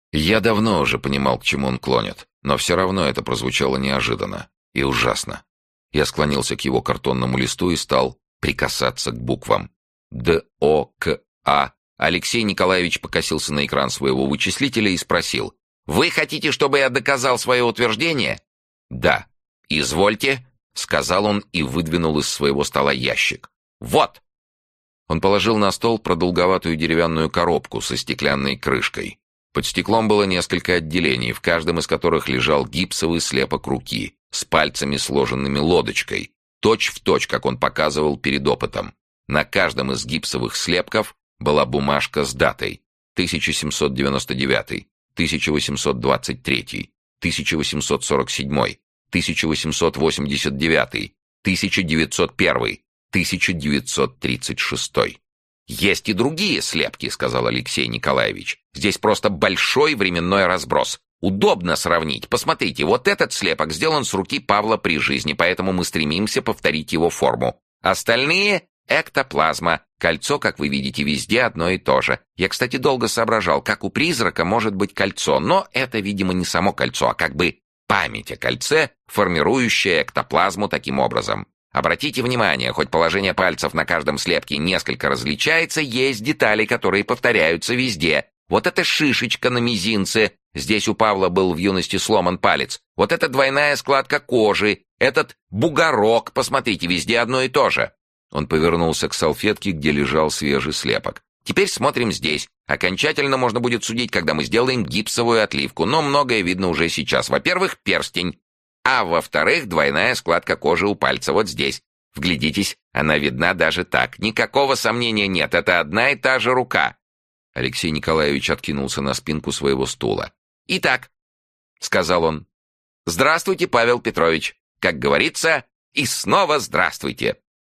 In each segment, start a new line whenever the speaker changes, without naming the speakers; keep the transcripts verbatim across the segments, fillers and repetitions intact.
Я давно уже понимал, к чему он клонит, но все равно это прозвучало неожиданно и ужасно. Я склонился к его картонному листу и стал прикасаться к буквам. Д, О, К, А. Алексей Николаевич покосился на экран своего вычислителя и спросил: «Вы хотите, чтобы я доказал свое утверждение?» «Да». «Извольте», — сказал он и выдвинул из своего стола ящик. «Вот!» Он положил на стол продолговатую деревянную коробку со стеклянной крышкой. Под стеклом было несколько отделений, в каждом из которых лежал гипсовый слепок руки с пальцами, сложенными лодочкой, точь-в-точь, как он показывал перед опытом. На каждом из гипсовых слепков была бумажка с датой тысяча семьсот девяносто девятый, тысяча восемьсот двадцать третий, тысяча восемьсот сорок седьмой, тысяча восемьсот восемьдесят девятый, тысяча девятьсот первый, тысяча девятьсот тридцать шестой. «Есть и другие слепки», — сказал Алексей Николаевич. «Здесь просто большой временной разброс. Удобно сравнить. Посмотрите, вот этот слепок сделан с руки Павла при жизни, поэтому мы стремимся повторить его форму. Остальные — эктоплазма. Кольцо, как вы видите, везде одно и то же. Я, кстати, долго соображал, как у призрака может быть кольцо, но это, видимо, не само кольцо, а как бы память о кольце, формирующая эктоплазму таким образом. Обратите внимание, хоть положение пальцев на каждом слепке несколько различается, есть детали, которые повторяются везде. Вот эта шишечка на мизинце, здесь у Павла был в юности сломан палец. Вот эта двойная складка кожи, этот бугорок, посмотрите, везде одно и то же». Он повернулся к салфетке, где лежал свежий слепок. «Теперь смотрим здесь. Окончательно можно будет судить, когда мы сделаем гипсовую отливку, но многое видно уже сейчас. Во-первых, перстень. А во-вторых, двойная складка кожи у пальца вот здесь. Вглядитесь, она видна даже так. Никакого сомнения нет, это одна и та же рука». Алексей Николаевич откинулся на спинку своего стула. «Итак», — сказал он, — «здравствуйте, Павел Петрович. Как говорится, и снова здравствуйте».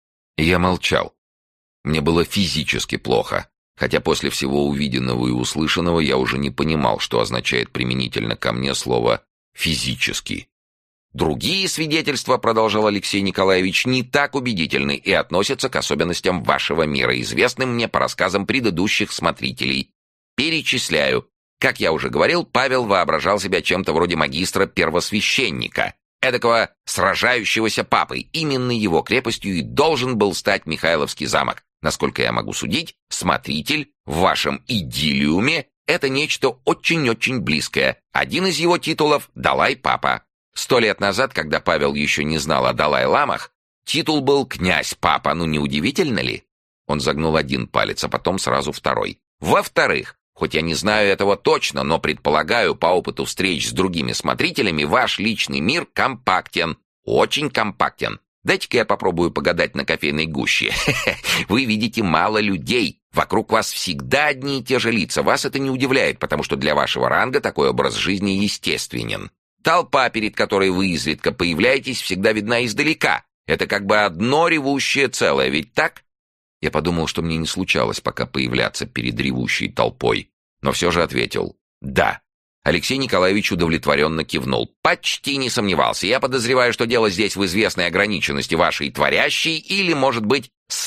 Я молчал. Мне было физически плохо, хотя после всего увиденного и услышанного я уже не понимал, что означает применительно ко мне слово «физически». «Другие свидетельства, — продолжал Алексей Николаевич, — не так убедительны и относятся к особенностям вашего мира, известным мне по рассказам предыдущих смотрителей. Перечисляю. Как я уже говорил, Павел воображал себя чем-то вроде магистра-первосвященника, эдакого сражающегося папой. Именно его крепостью и должен был стать Михайловский замок. Насколько я могу судить, смотритель в вашем идиллиуме — это нечто очень-очень близкое. Один из его титулов — Далай-папа. Сто лет назад, когда Павел еще не знал о Далай-ламах, титул был «князь-папа», ну не удивительно ли? Он загнул один палец, а потом сразу второй. Во-вторых, хоть я не знаю этого точно, но предполагаю по опыту встреч с другими смотрителями, ваш личный мир компактен, очень компактен. Дайте-ка я попробую погадать на кофейной гуще. Вы видите мало людей, вокруг вас всегда одни и те же лица. Вас это не удивляет, потому что для вашего ранга такой образ жизни естественен. Толпа, перед которой вы изредка появляетесь, всегда видна издалека. Это как бы одно ревущее целое, ведь так? Я подумал, что мне не случалось пока появляться перед ревущей толпой, но все же ответил «да». Алексей Николаевич удовлетворенно кивнул. «Почти не сомневался. Я подозреваю, что дело здесь в известной ограниченности вашей творящей или, может быть,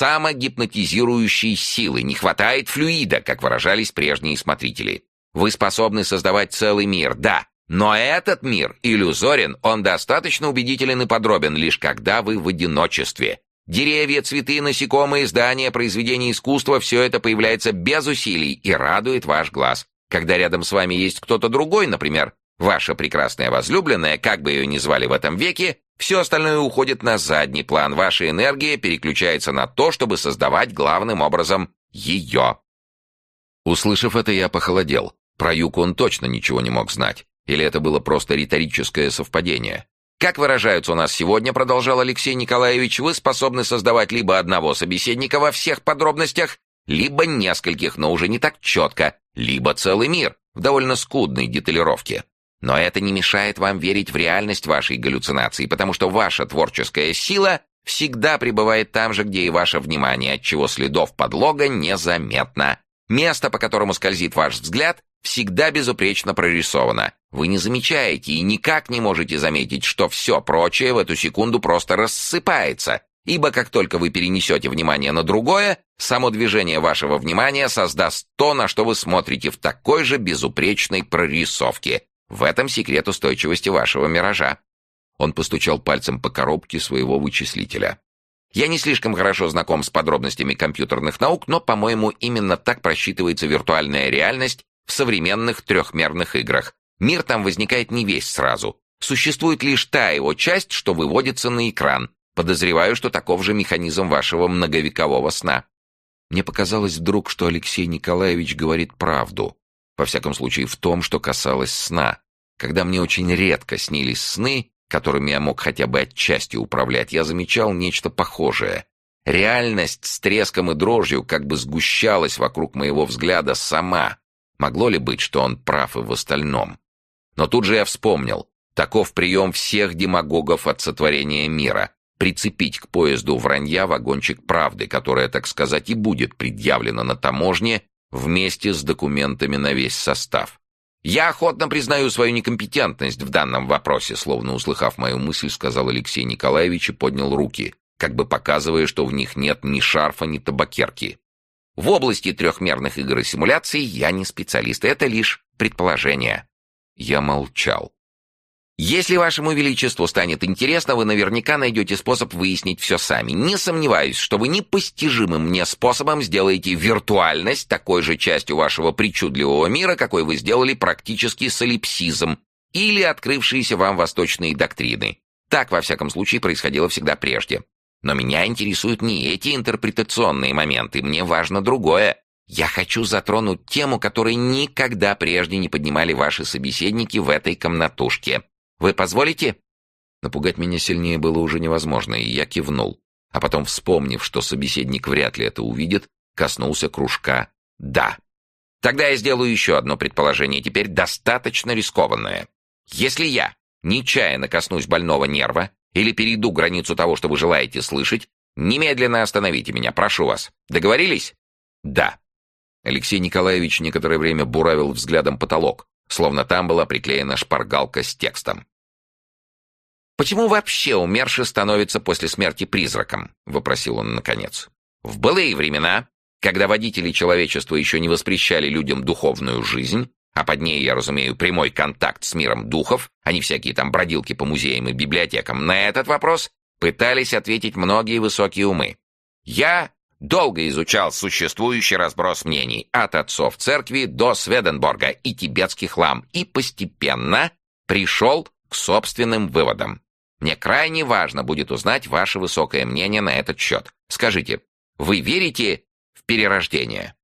самогипнотизирующей силы. Не хватает флюида, как выражались прежние смотрители. Вы способны создавать целый мир, да. Но этот мир иллюзорен, он достаточно убедителен и подробен, лишь когда вы в одиночестве. Деревья, цветы, насекомые, здания, произведения искусства — все это появляется без усилий и радует ваш глаз. Когда рядом с вами есть кто-то другой, например, ваша прекрасная возлюбленная, как бы ее ни звали в этом веке, все остальное уходит на задний план. Ваша энергия переключается на то, чтобы создавать главным образом ее». Услышав это, я похолодел. Про Юку он точно ничего не мог знать. Или это было просто риторическое совпадение? «Как выражаются у нас сегодня, — продолжал Алексей Николаевич, — вы способны создавать либо одного собеседника во всех подробностях, либо нескольких, но уже не так четко, либо целый мир в довольно скудной деталировке. Но это не мешает вам верить в реальность вашей галлюцинации, потому что ваша творческая сила всегда пребывает там же, где и ваше внимание, отчего следов подлога незаметно. Место, по которому скользит ваш взгляд, всегда безупречно прорисовано. Вы не замечаете и никак не можете заметить, что все прочее в эту секунду просто рассыпается, ибо как только вы перенесете внимание на другое, само движение вашего внимания создаст то, на что вы смотрите в такой же безупречной прорисовке. В этом секрет устойчивости вашего миража». Он постучал пальцем по коробке своего вычислителя. «Я не слишком хорошо знаком с подробностями компьютерных наук, но, по-моему, именно так просчитывается виртуальная реальность в современных трехмерных играх. Мир там возникает не весь сразу. Существует лишь та его часть, что выводится на экран. Подозреваю, что таков же механизм вашего многовекового сна». Мне показалось вдруг, что Алексей Николаевич говорит правду. Во всяком случае, в том, что касалось сна. Когда мне очень редко снились сны, которыми я мог хотя бы отчасти управлять, я замечал нечто похожее. Реальность с треском и дрожью как бы сгущалась вокруг моего взгляда сама. Могло ли быть, что он прав и в остальном? Но тут же я вспомнил. Таков прием всех демагогов от сотворения мира. Прицепить к поезду вранья вагончик правды, которая, так сказать, и будет предъявлена на таможне вместе с документами на весь состав. «Я охотно признаю свою некомпетентность в данном вопросе», словно услыхав мою мысль, сказал Алексей Николаевич и поднял руки, как бы показывая, что в них нет ни шарфа, ни табакерки. «В области трехмерных игр и симуляций я не специалист, это лишь предположение». Я молчал. «Если вашему величеству станет интересно, вы наверняка найдете способ выяснить все сами. Не сомневаюсь, что вы непостижимым мне способом сделаете виртуальность такой же частью вашего причудливого мира, какой вы сделали практически солипсизм или открывшиеся вам восточные доктрины. Так, во всяком случае, происходило всегда прежде. Но меня интересуют не эти интерпретационные моменты, мне важно другое. Я хочу затронуть тему, которую никогда прежде не поднимали ваши собеседники в этой комнатушке. Вы позволите?» Напугать меня сильнее было уже невозможно, и я кивнул. А потом, вспомнив, что собеседник вряд ли это увидит, коснулся кружка «да». «Тогда я сделаю еще одно предположение, теперь достаточно рискованное. Если я нечаянно коснусь больного нерва или перейду границу того, что вы желаете слышать, немедленно остановите меня, прошу вас. Договорились?» «Да». Алексей Николаевич некоторое время буравил взглядом потолок, словно там была приклеена шпаргалка с текстом. «Почему вообще умерший становится после смерти призраком?» — вопросил он наконец. «В былые времена, когда водители человечества еще не воспрещали людям духовную жизнь, а под ней я разумею прямой контакт с миром духов, а не всякие там бродилки по музеям и библиотекам, на этот вопрос пытались ответить многие высокие умы. Я долго изучал существующий разброс мнений от отцов церкви до Сведенборга и тибетских лам и постепенно пришел к собственным выводам. Мне крайне важно будет узнать ваше высокое мнение на этот счет. Скажите, вы верите в перерождение?»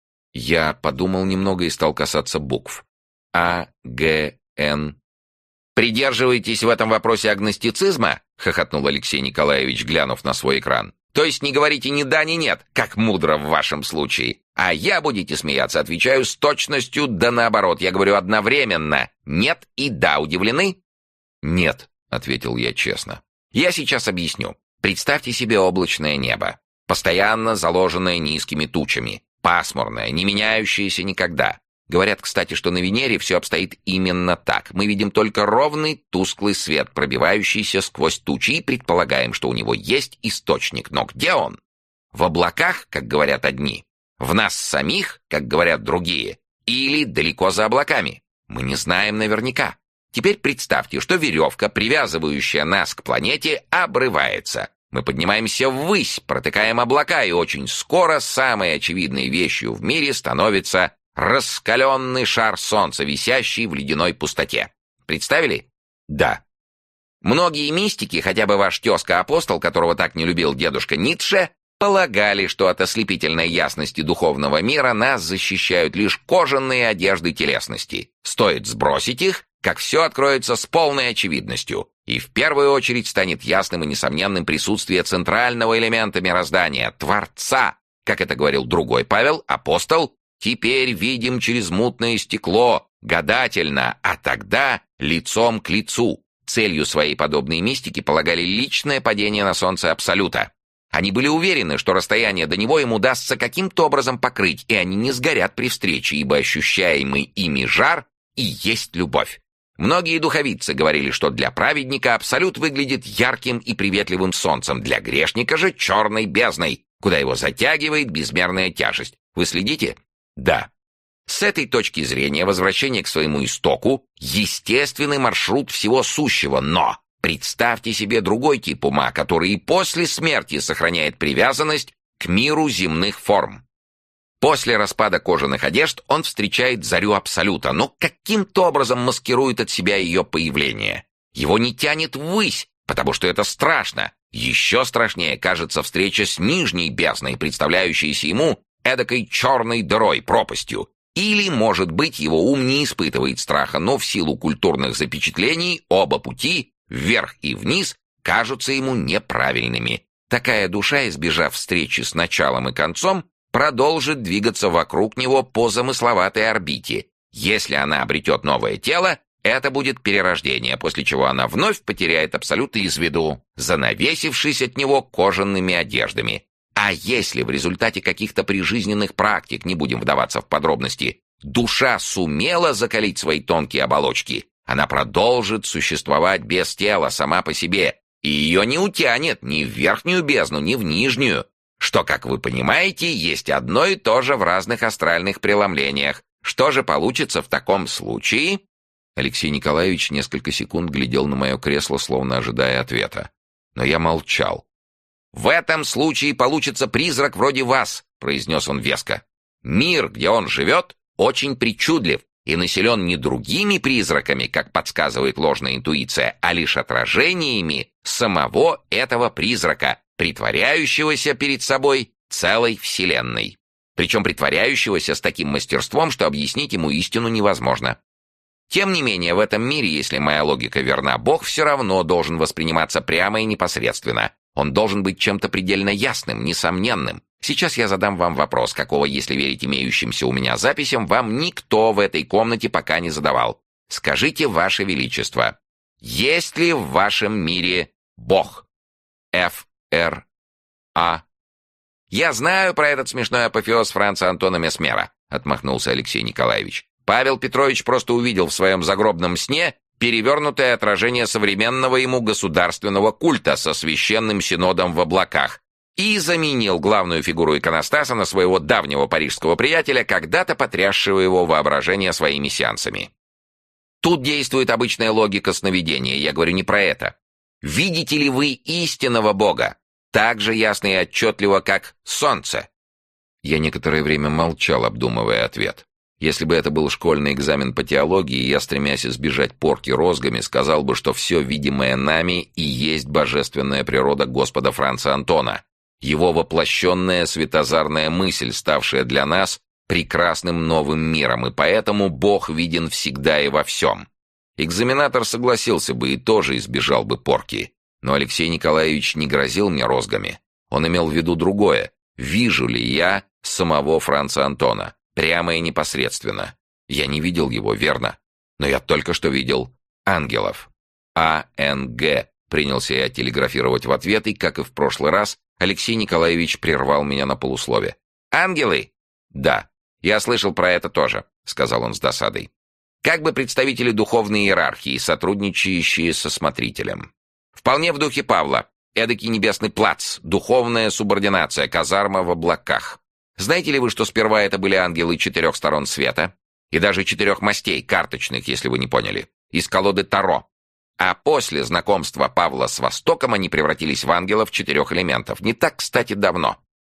Я подумал немного и стал касаться букв. А, Г, Н. «Придерживаетесь в этом вопросе агностицизма?» — хохотнул Алексей Николаевич, глянув на свой экран. «То есть не говорите ни да, ни нет, как мудро в вашем случае. А я, будете смеяться, отвечаю с точностью да наоборот. Я говорю одновременно нет и да. Удивлены?» «Нет», — ответил я честно. «Я сейчас объясню. Представьте себе облачное небо, постоянно заложенное низкими тучами, пасмурное, не меняющееся никогда. Говорят, кстати, что на Венере все обстоит именно так. Мы видим только ровный, тусклый свет, пробивающийся сквозь тучи, и предполагаем, что у него есть источник. Но где он? В облаках, как говорят одни, в нас самих, как говорят другие, или далеко за облаками? Мы не знаем наверняка. Теперь представьте, что веревка, привязывающая нас к планете, обрывается. Мы поднимаемся ввысь, протыкаем облака, и очень скоро самой очевидной вещью в мире становится раскаленный шар солнца, висящий в ледяной пустоте. Представили? Да. Многие мистики, хотя бы ваш тезка-апостол, которого так не любил дедушка Ницше, полагали, что от ослепительной ясности духовного мира нас защищают лишь кожаные одежды телесности. Стоит сбросить их, как все откроется с полной очевидностью, и в первую очередь станет ясным и несомненным присутствие центрального элемента мироздания, Творца. Как это говорил другой Павел, апостол, «Теперь видим через мутное стекло, гадательно, а тогда лицом к лицу». Целью своей подобной мистики полагали личное падение на солнце Абсолюта. Они были уверены, что расстояние до него им удастся каким-то образом покрыть, и они не сгорят при встрече, ибо ощущаемый ими жар и есть любовь. Многие духовицы говорили, что для праведника абсолют выглядит ярким и приветливым солнцем, для грешника же черной бездной, куда его затягивает безмерная тяжесть. Вы следите? Да. С этой точки зрения возвращение к своему истоку — естественный маршрут всего сущего, но представьте себе другой тип ума, который и после смерти сохраняет привязанность к миру земных форм. После распада кожаных одежд он встречает зарю Абсолюта, но каким-то образом маскирует от себя ее появление. Его не тянет ввысь, потому что это страшно. Еще страшнее кажется встреча с нижней бездной, представляющейся ему эдакой черной дырой, пропастью. Или, может быть, его ум не испытывает страха, но в силу культурных запечатлений оба пути, вверх и вниз, кажутся ему неправильными. Такая душа, избежав встречи с началом и концом, продолжит двигаться вокруг него по замысловатой орбите. Если она обретет новое тело, это будет перерождение, после чего она вновь потеряет Абсолют из виду, занавесившись от него кожаными одеждами. А если в результате каких-то прижизненных практик, не будем вдаваться в подробности, душа сумела закалить свои тонкие оболочки, она продолжит существовать без тела сама по себе, и ее не утянет ни в верхнюю бездну, ни в нижнюю, что, как вы понимаете, есть одно и то же в разных астральных преломлениях. Что же получится в таком случае? Алексей Николаевич несколько секунд глядел на мое кресло, словно ожидая ответа. Но я молчал. «В этом случае получится призрак вроде вас», — произнес он веско. «Мир, где он живет, очень причудлив и населен не другими призраками, как подсказывает ложная интуиция, а лишь отражениями самого этого призрака, притворяющегося перед собой целой вселенной. Причем притворяющегося с таким мастерством, что объяснить ему истину невозможно. Тем не менее, в этом мире, если моя логика верна, Бог все равно должен восприниматься прямо и непосредственно. Он должен быть чем-то предельно ясным, несомненным. Сейчас я задам вам вопрос, какого, если верить имеющимся у меня записям, вам никто в этой комнате пока не задавал. Скажите, Ваше Величество, есть ли в вашем мире Бог? Ф. Р. А. «Я знаю про этот смешной апофеоз Франца Антона Месмера», — отмахнулся Алексей Николаевич. «Павел Петрович просто увидел в своем загробном сне перевернутое отражение современного ему государственного культа со священным синодом в облаках и заменил главную фигуру иконостаса на своего давнего парижского приятеля, когда-то потрясшего его воображение своими сеансами. Тут действует обычная логика сновидения, я говорю не про это. Видите ли вы истинного Бога? Так же ясно и отчетливо, как солнце». Я некоторое время молчал, обдумывая ответ. Если бы это был школьный экзамен по теологии, я, стремясь избежать порки розгами, сказал бы, что все видимое нами и есть божественная природа Господа Франца Антона, его воплощенная светозарная мысль, ставшая для нас прекрасным новым миром, и поэтому Бог виден всегда и во всем. Экзаменатор согласился бы и тоже избежал бы порки. Но Алексей Николаевич не грозил мне розгами. Он имел в виду другое. Вижу ли я самого Франца Антона? Прямо и непосредственно. Я не видел его, верно. Но я только что видел ангелов. А Н Г принялся я телеграфировать в ответ, и, как и в прошлый раз, Алексей Николаевич прервал меня на полуслове. «Ангелы?» «Да, я слышал про это тоже», — сказал он с досадой. «Как бы представители духовной иерархии, сотрудничающие со смотрителем. Вполне в духе Павла. Эдакий небесный плац, духовная субординация, казарма в облаках. Знаете ли вы, что сперва это были ангелы четырех сторон света? И даже четырех мастей, карточных, если вы не поняли, из колоды Таро. А после знакомства Павла с Востоком они превратились в ангелов четырех элементов. Не так, кстати, давно».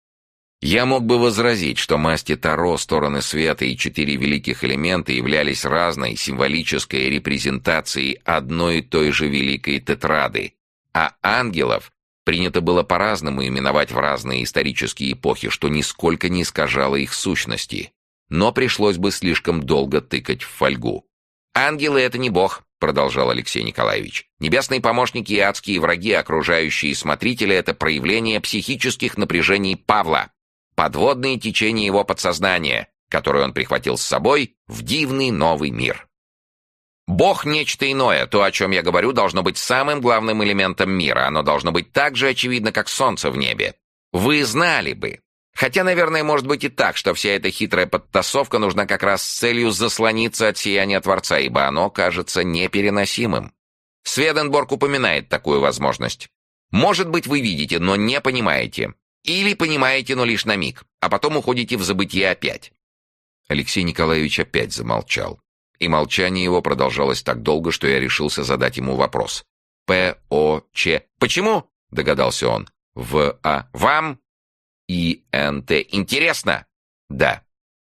Я мог бы возразить, что масти Таро, стороны света и четыре великих элемента являлись разной символической репрезентацией одной и той же великой тетрады, а ангелов принято было по-разному именовать в разные исторические эпохи, что нисколько не искажало их сущности. Но пришлось бы слишком долго тыкать в фольгу. «Ангелы — это не бог», — продолжал Алексей Николаевич. «Небесные помощники и адские враги, окружающие смотрителя — это проявление психических напряжений Павла, подводные течения его подсознания, которые он прихватил с собой в дивный новый мир. Бог — нечто иное. То, о чем я говорю, должно быть самым главным элементом мира. Оно должно быть так же очевидно, как солнце в небе. Вы знали бы, Хотя, наверное, может быть и так, что вся эта хитрая подтасовка нужна как раз с целью заслониться от сияния Творца, ибо оно кажется непереносимым. Сведенборг упоминает такую возможность. Может быть, вы видите, но не понимаете. Или понимаете, но лишь на миг, а потом уходите в забытье опять. Алексей Николаевич опять замолчал. И молчание его продолжалось так долго, что я решился задать ему вопрос. П, О, Ч. Почему? Догадался он. В, А. Вам? И, Н, Т. Интересно? Да.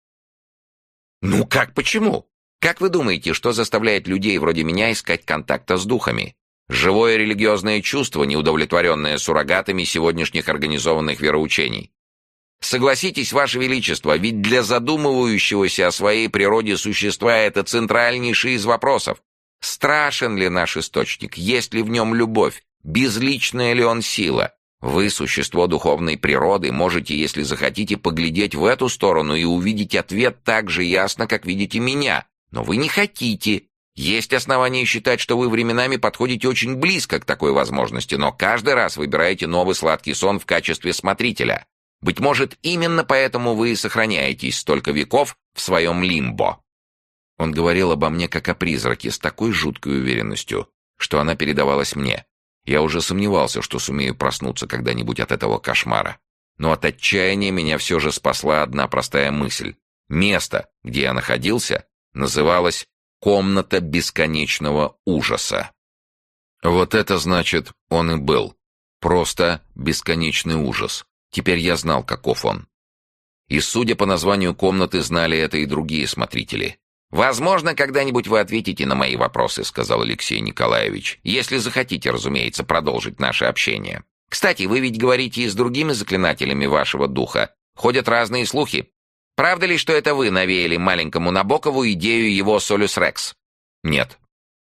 Ну как почему? Как вы думаете, что заставляет людей вроде меня искать контакта с духами? Живое религиозное чувство, неудовлетворенное суррогатами сегодняшних организованных вероучений. Согласитесь, Ваше Величество, ведь для задумывающегося о своей природе существа это центральнейший из вопросов. Страшен ли наш источник? Есть ли в нем любовь? Безличная ли он сила? Вы, существо духовной природы, можете, если захотите, поглядеть в эту сторону и увидеть ответ так же ясно, как видите меня. Но вы не хотите. Есть основания считать, что вы временами подходите очень близко к такой возможности, но каждый раз выбираете новый сладкий сон в качестве смотрителя. Быть может, именно поэтому вы и сохраняетесь столько веков в своем лимбо. Он говорил обо мне как о призраке с такой жуткой уверенностью, что она передавалась мне. Я уже сомневался, что сумею проснуться когда-нибудь от этого кошмара. Но от отчаяния меня все же спасла одна простая мысль. Место, где я находился, называлось «Комната бесконечного ужаса». Вот это, значит, он и был. Просто бесконечный ужас. Теперь я знал, каков он. И, судя по названию комнаты, знали это и другие смотрители. «Возможно, когда-нибудь вы ответите на мои вопросы», — сказал Алексей Николаевич. «Если захотите, разумеется, продолжить наше общение. Кстати, вы ведь говорите и с другими заклинателями вашего духа. Ходят разные слухи. Правда ли, что это вы навеяли маленькому Набокову идею его Солюс Рекс?» «Нет».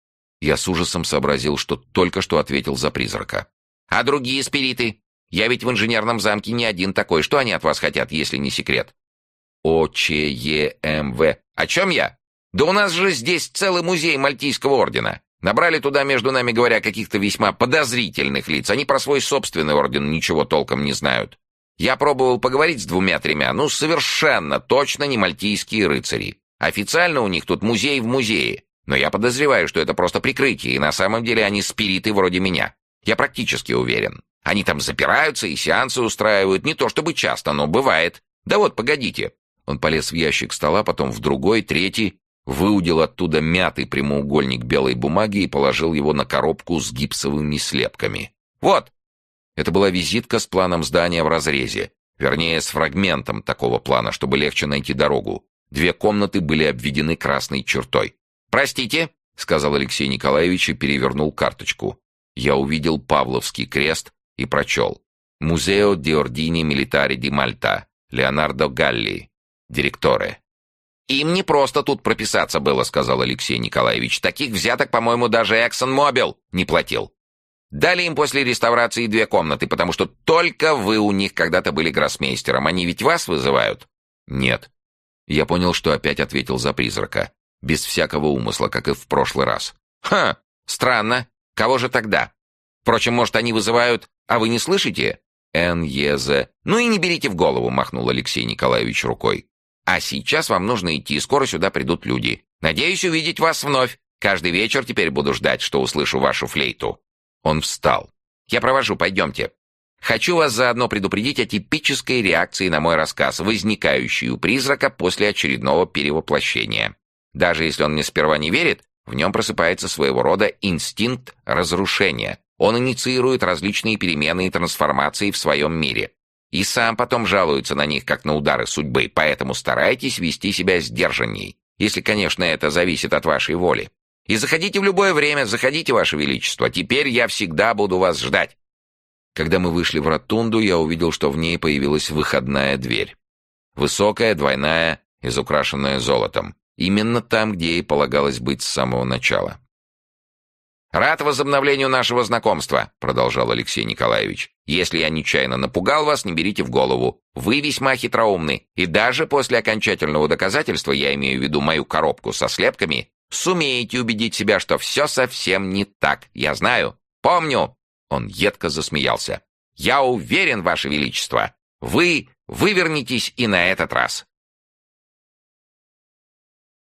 Я с ужасом сообразил, что только что ответил за призрака. «А другие спириты? Я ведь в инженерном замке не один такой. Что они от вас хотят, если не секрет?» О, Ч, Е, М, В. «О чем я? Да у нас же здесь целый музей Мальтийского ордена. Набрали туда, между нами говоря, каких-то весьма подозрительных лиц. Они про свой собственный орден ничего толком не знают. Я пробовал поговорить с двумя-тремя, ну, совершенно точно не мальтийские рыцари. Официально у них тут музей в музее. Но я подозреваю, что это просто прикрытие, и на самом деле они спириты вроде меня. Я практически уверен. Они там запираются и сеансы устраивают, не то чтобы часто, но бывает. Да вот, погодите». Он полез в ящик стола, потом в другой, третий, выудил оттуда мятый прямоугольник белой бумаги и положил его на коробку с гипсовыми слепками. «Вот!» Это была визитка с планом здания в разрезе. Вернее, с фрагментом такого плана, чтобы легче найти дорогу. Две комнаты были обведены красной чертой. «Простите», — сказал Алексей Николаевич и перевернул карточку. Я увидел Павловский крест и прочел. «Музео ди Ордини Милитари ди Мальта. Леонардо Галли. Директоре». «Им не просто тут прописаться было», — сказал Алексей Николаевич. «Таких взяток, по-моему, даже ExxonMobil не платил. Дали им после реставрации две комнаты, потому что только вы у них когда-то были гроссмейстером. Они ведь вас вызывают?» «Нет». Я понял, что опять ответил за призрака. Без всякого умысла, как и в прошлый раз. «Ха! Странно. Кого же тогда? Впрочем, может, они вызывают, а вы не слышите?» «Н, Е, З». «Ну и не берите в голову», — махнул Алексей Николаевич рукой. «А сейчас вам нужно идти, скоро сюда придут люди. Надеюсь увидеть вас вновь. Каждый вечер теперь буду ждать, что услышу вашу флейту». Он встал. «Я провожу, пойдемте. Хочу вас заодно предупредить о типической реакции на мой рассказ, возникающей у призрака после очередного перевоплощения. Даже если он мне сперва не верит, в нем просыпается своего рода инстинкт разрушения. Он инициирует различные перемены и трансформации в своем мире. И сам потом жалуется на них, как на удары судьбы, поэтому старайтесь вести себя сдержанней, если, конечно, это зависит от вашей воли. И заходите в любое время, заходите, Ваше Величество, теперь я всегда буду вас ждать». Когда мы вышли в ротунду, я увидел, что в ней появилась выходная дверь. Высокая, двойная, изукрашенная золотом. Именно там, где ей полагалось быть с самого начала. «Рад возобновлению нашего знакомства», — продолжал Алексей Николаевич. «Если я нечаянно напугал вас, не берите в голову. Вы весьма хитроумны, и даже после окончательного доказательства, я имею в виду мою коробку со слепками, сумеете убедить себя, что все совсем не так. Я знаю. Помню». Он едко засмеялся. «Я уверен, Ваше Величество, вы Вывернитесь и на этот раз.